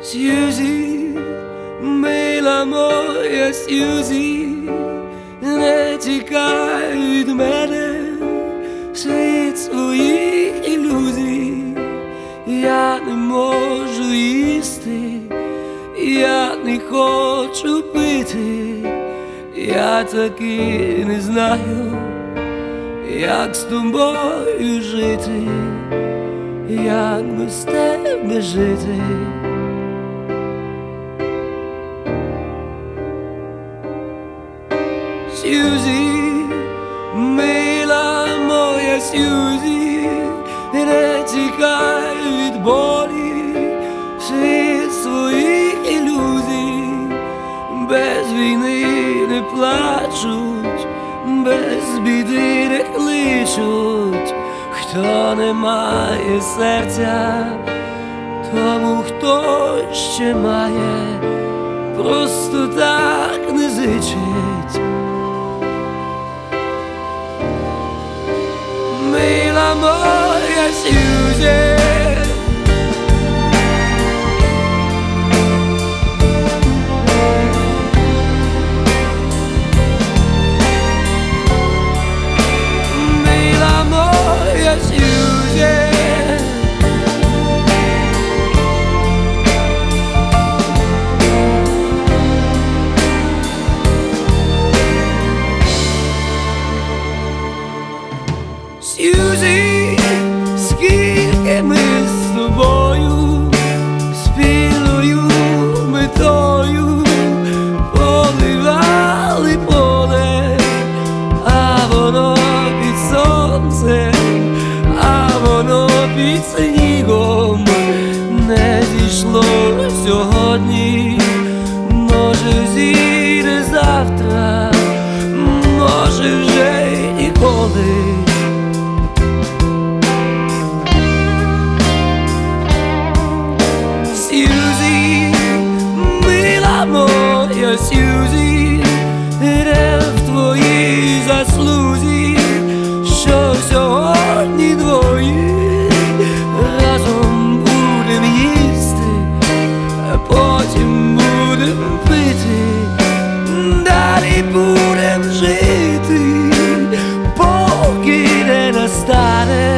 Сьюзі, мила моя Сьюзі, не тікай від мене в світ своїх ілюзій. Я не можу їсти, я не хочу пити, я таки не знаю, як з тобою жити, як без тебе жити. Сьюзі, мила моя Сьюзі, не тікай від болі в світ своїх ілюзій. Без війни не плачуть, без біди не кличуть. Хто не має серця, тому хто ще має, просто так не зичить. Мила моя Сьюзі, мила моя Сьюзі, Сьюзі, скільки ми з тобою спільною метою поливали поле, а воно під сонцем, а воно під снігом не зійшло сьогодні, може зійде завтра, може вже й ніколи. Сьюзі, мила моя Сьюзі, не в твоїй заслузі, що сьогодні двоє разом будем їсти, а потім будем пити, далі будем жити, поки не настане